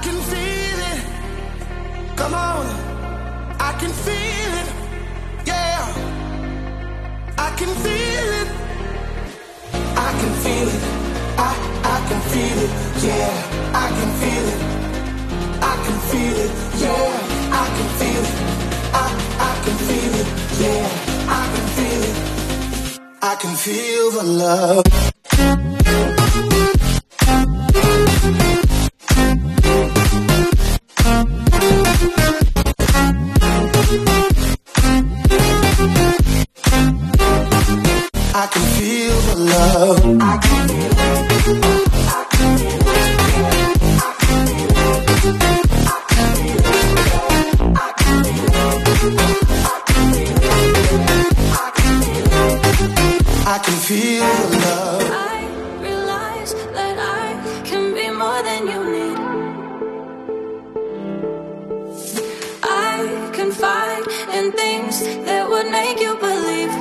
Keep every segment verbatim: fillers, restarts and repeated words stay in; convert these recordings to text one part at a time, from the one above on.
can feel it. Come on, I can feel it. Yeah, I can feel it. I can feel it. I I can feel it. Yeah, I can feel it. I can feel it. Yeah, I can feel it. I I can feel it. Yeah, I can feel it. I can feel the love. I can feel the love. I can feel it. I can feel it. I can feel it. I can feel it. I can feel the love. I realize that I can be more than you need. I confide in things that would make you believe.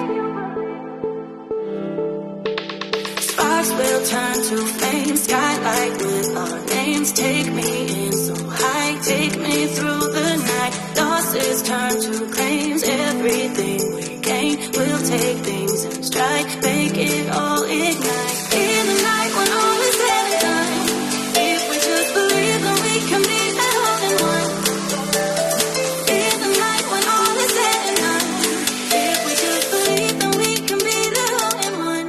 Sparks will turn to flames, skylight with our names. Take me in so high, take me through the night. Losses turn to claims, everything we gain. We'll take things in stride, make it all ignite. In the night when all is said and done, if we just believe that we can be that all in one. In the night when all is said and done, if we just believe that we can be that all in one.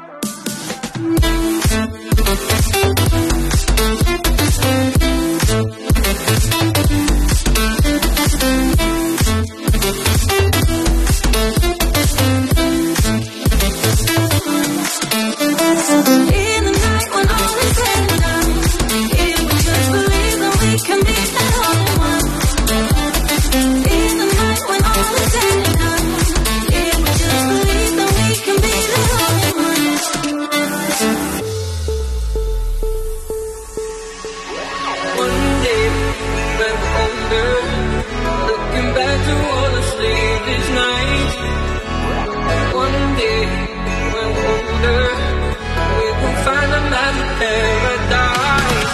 In the night when all is said and done, if we just believe that we can be that all in one. In the night when all is said and done, if we just believe that we can be that all in one. One day when older, looking back to all the sleepless nights. One day when older, we will find a magic paradise.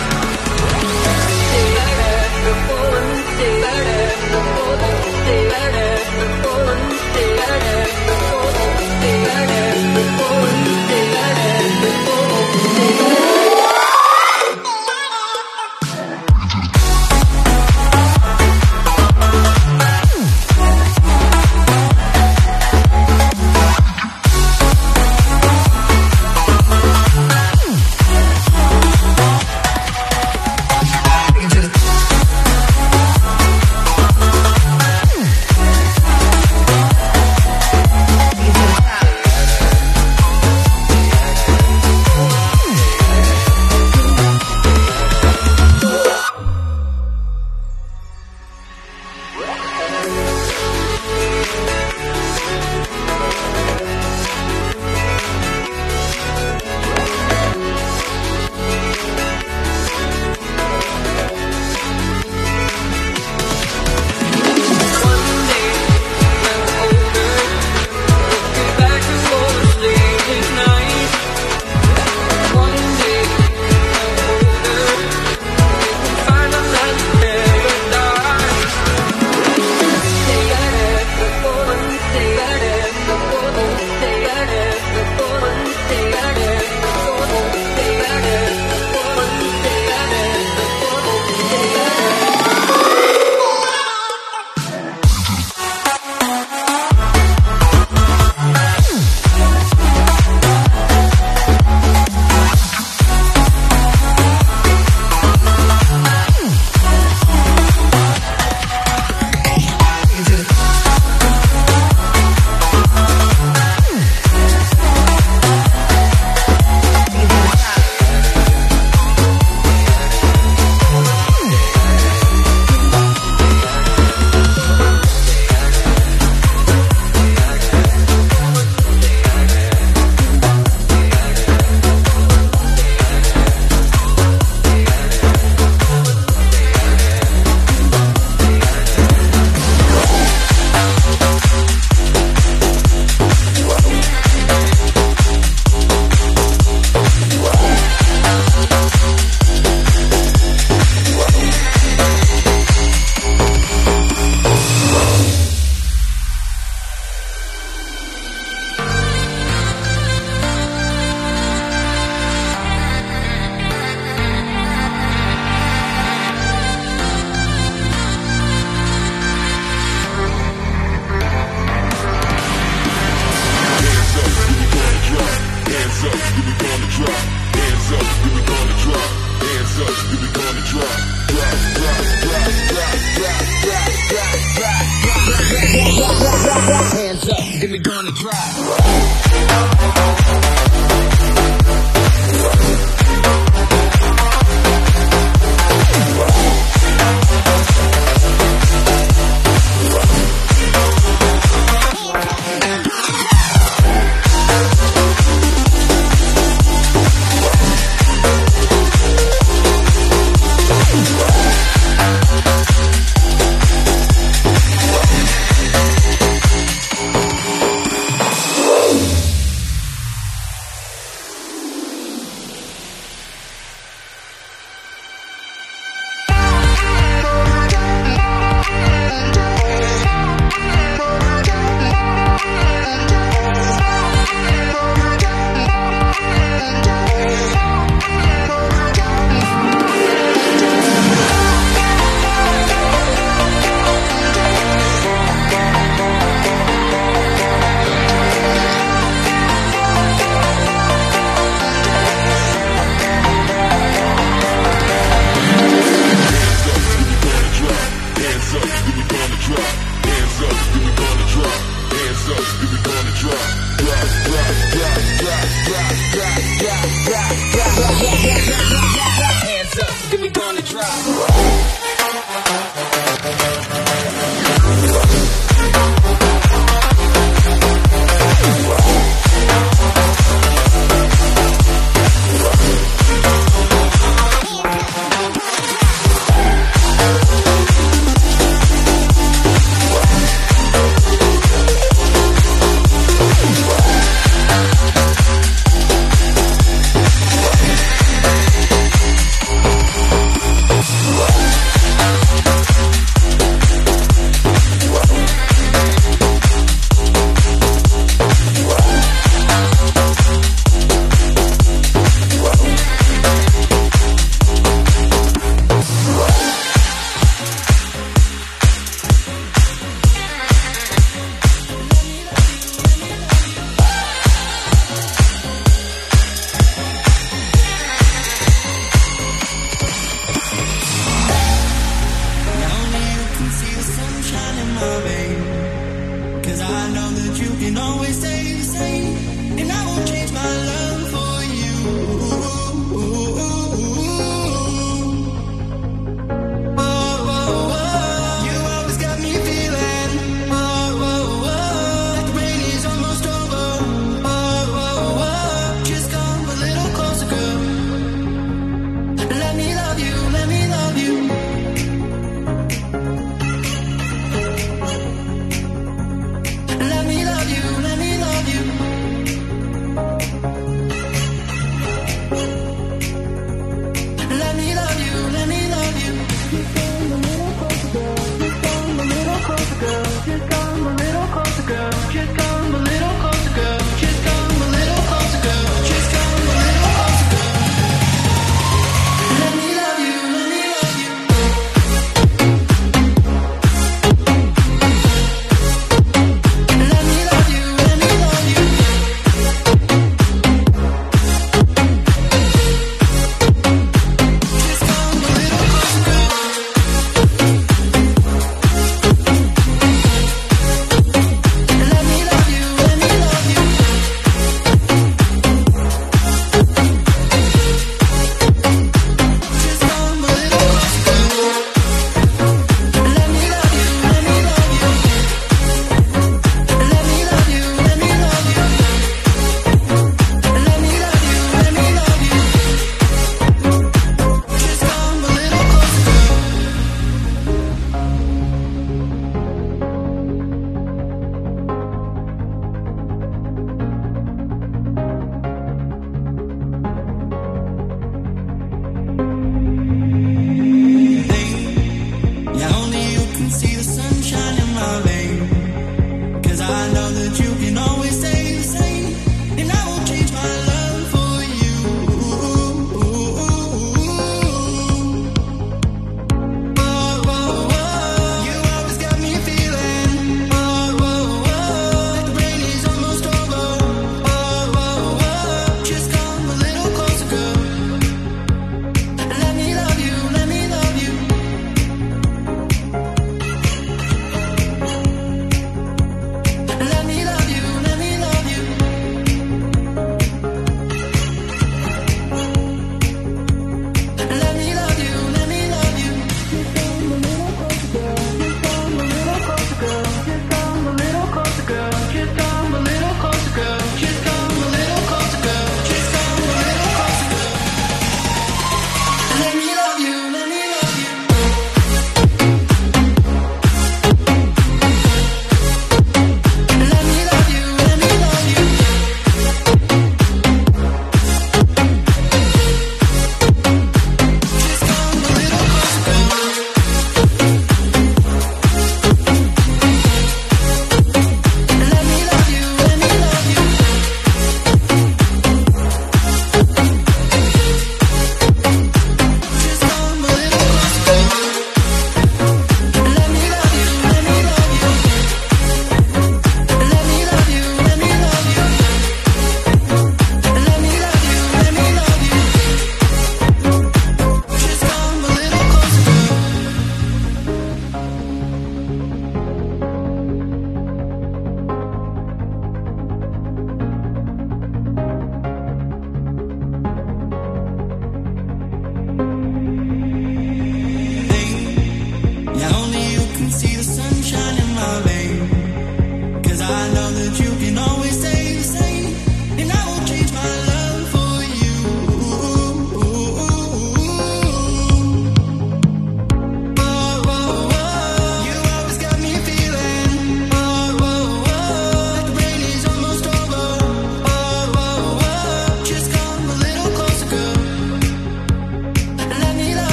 me gonna drive.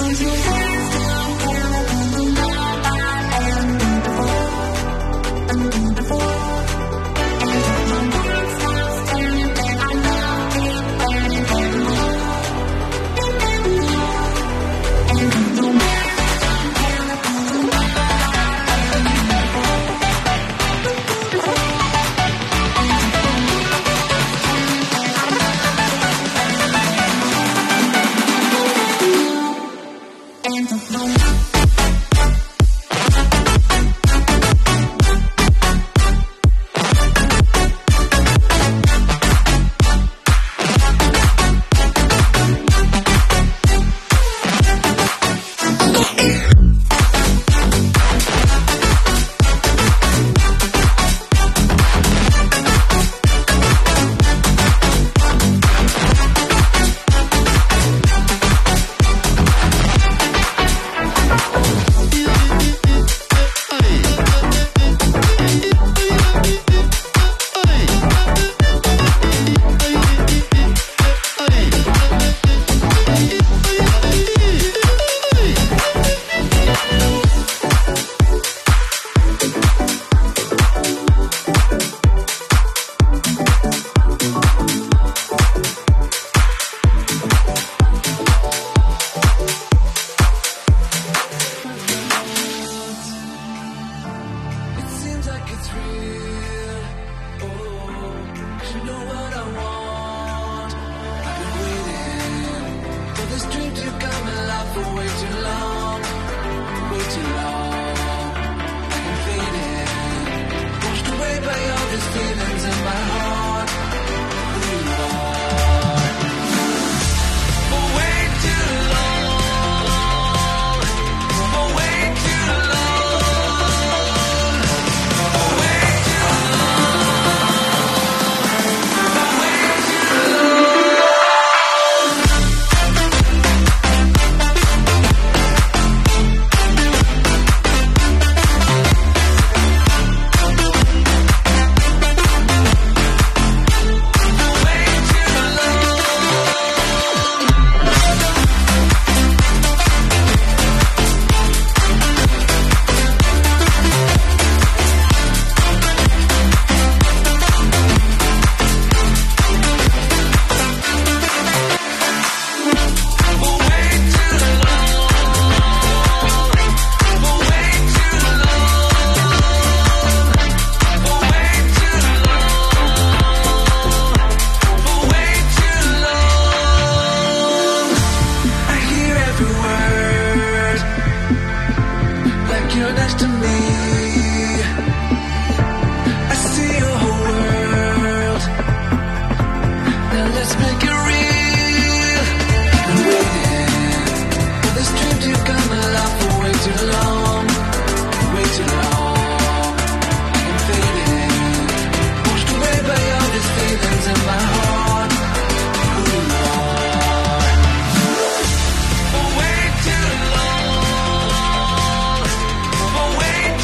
Way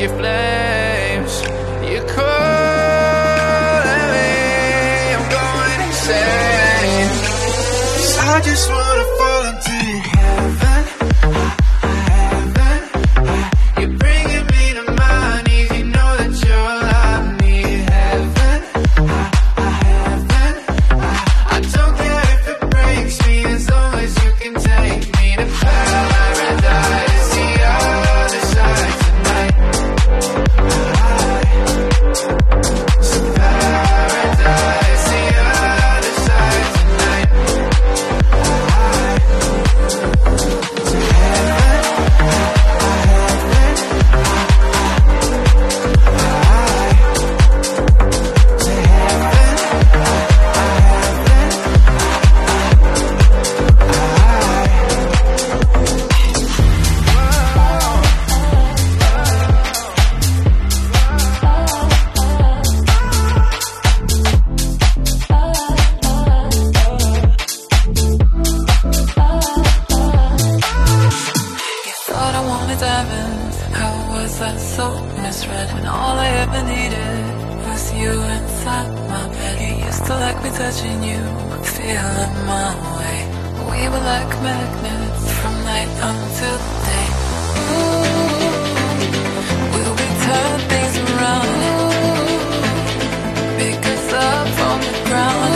your flames. You're calling me, I'm going insane. 'Cause I just wanna fall into your heaven, heaven. You're bringing me to my knees, you know that you're all I need. Heaven, heaven. I don't care if it breaks me, as long as you can take me to paradise, the other side tonight. So paradise, the other side tonight. To heaven, heaven. To heaven, thought I wanted diamonds. How was I so misread when all I ever needed was you inside my bed? You used to like me touching you, feeling my way. We were like magnets from night until day. Ooh, will we turn things around? Pick us up from the ground.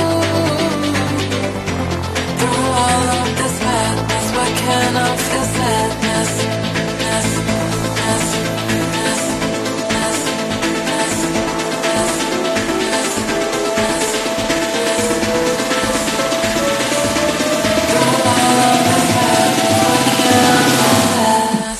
Through all of this madness, why can't I feel sadness? Ness, ness, ness, ness, ness, ness, ness, ness, ness. Through all of this madness, why can't I feel sadness?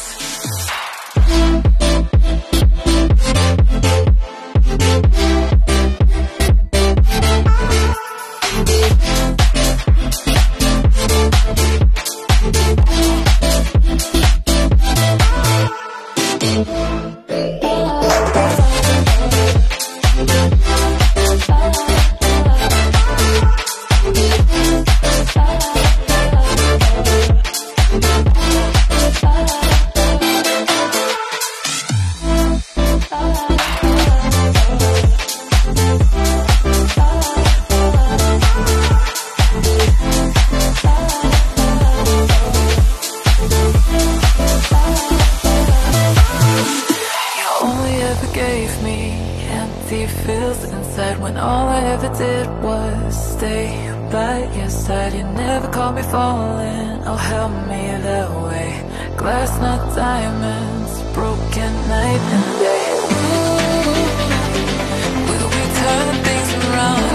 Feels inside when all I ever did was stay by your side. You never called me falling, oh help me that way. Glass not diamonds, broken night and day. Ooh, will we turn things around?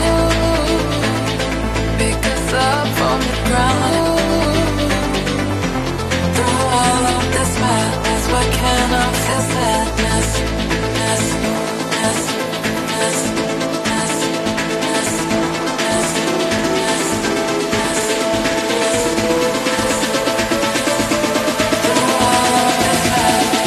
Pick us up from the ground. Through all of this madness, why can't I feel sadness? Ness, ness. Through all of this madness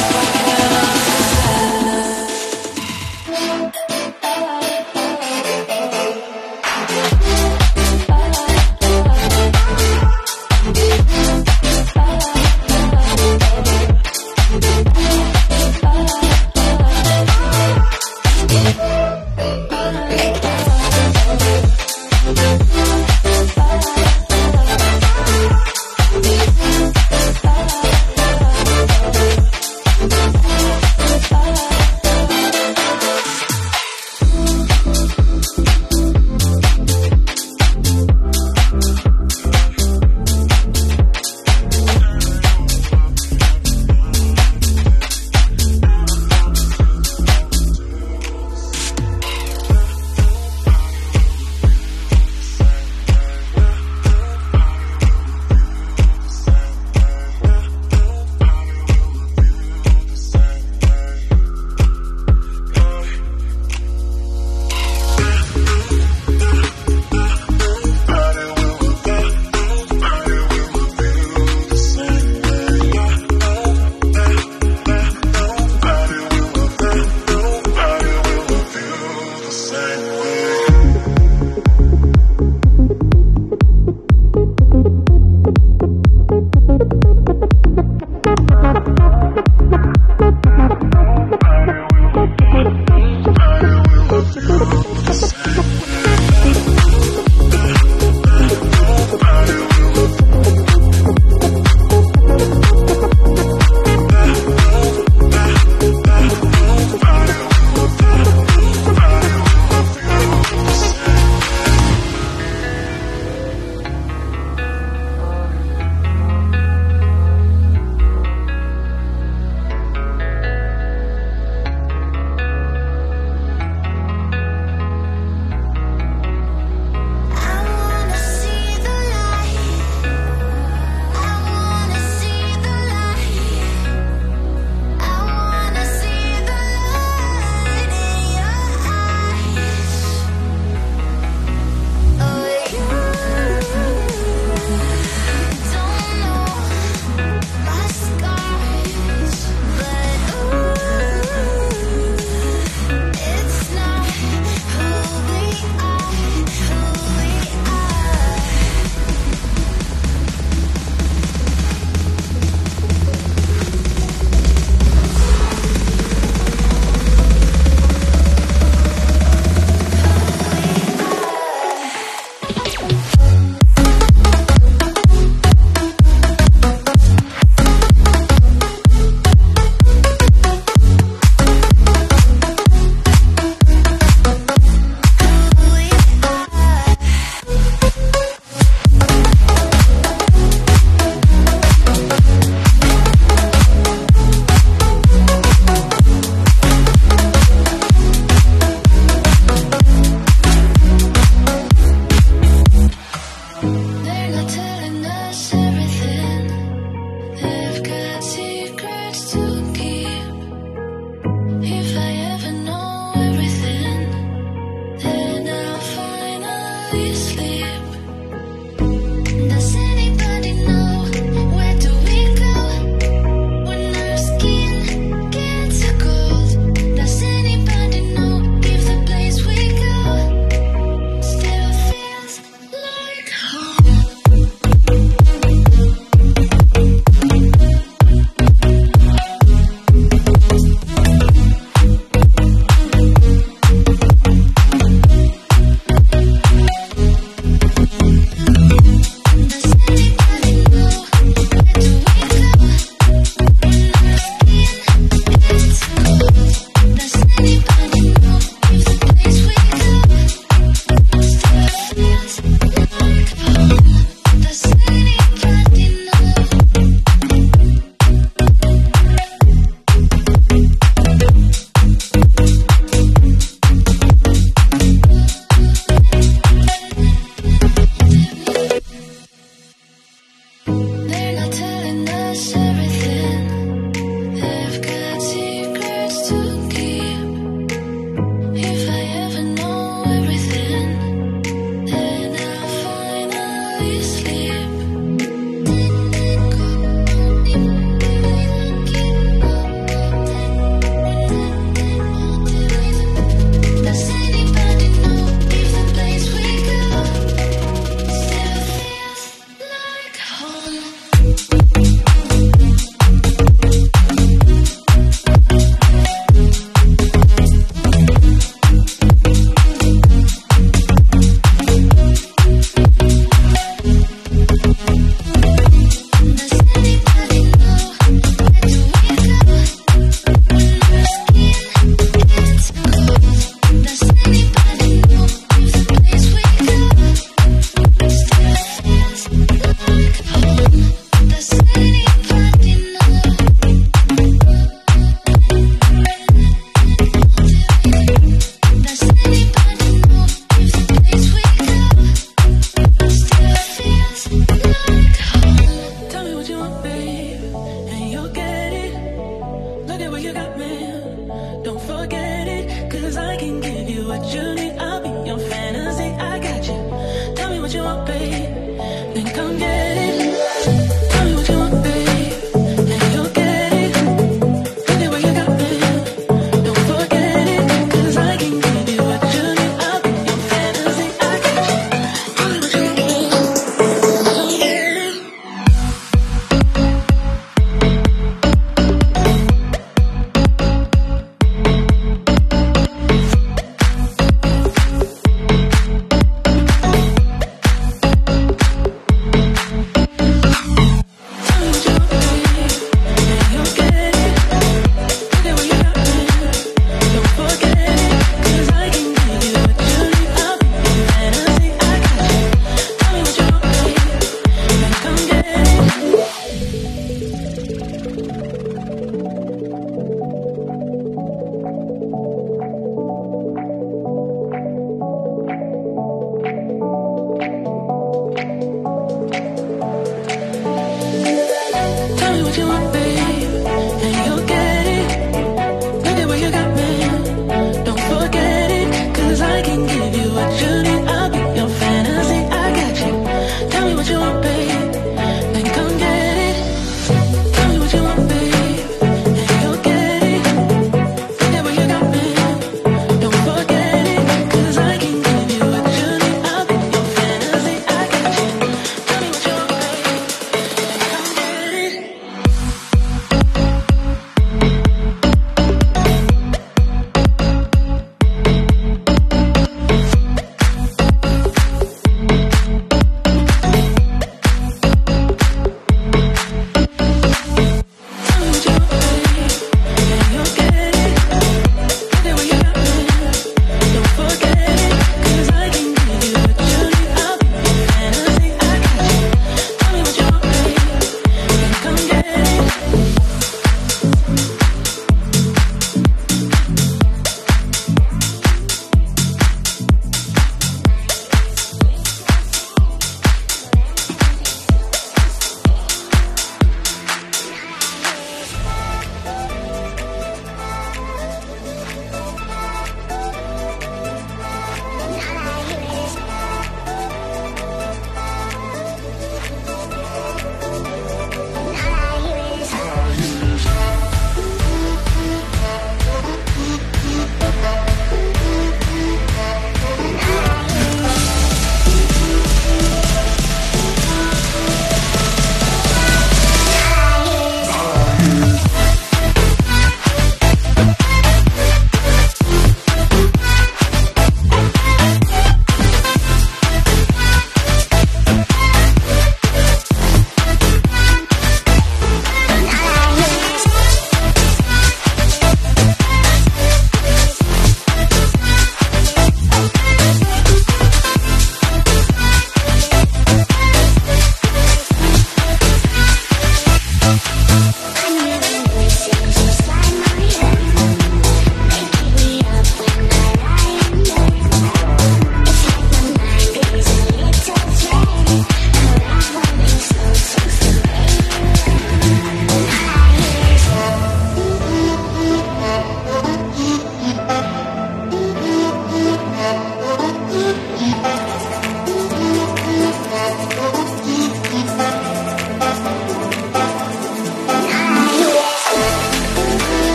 you got me. Don't forget it, cause I can give you what you need. I'll be your fantasy, I got you. Tell me what you want, babe, then come get it. Tell me what you want, babe, and you'll get it. Baby, where you got me. Don't forget it, cause I can give you what you need. I'll be your fantasy, I got you. Tell me what you want, babe, come get it.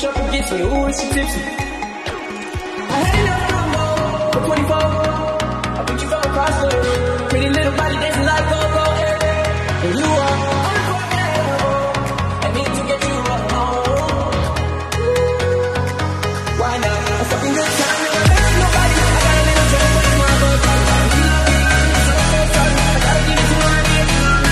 up against me, ooh, it's she tipsy. I had enough number for twenty-four. I think you come across the pretty little body dancing like go-go. And you are unforgettable. I need to get you up home. Why not? A fucking good time, never hurt nobody. I got a little drink, but it's my book. I love you, so so sorry. I gotta give it to my nigga.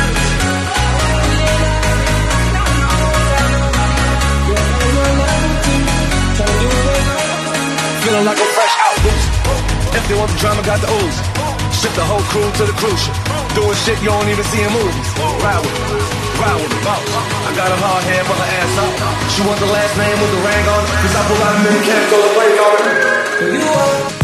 Feeling like a fresh out boost. If they want the drama, got the ooze. Ship the whole crew to the cruise ship. Doing shit you don't even see in movies. Ride with me, ride with me, boss. I got a hard hand for her ass out. She want the last name with the rang on it. Cause I pull out a mini can, throw the break on it. You are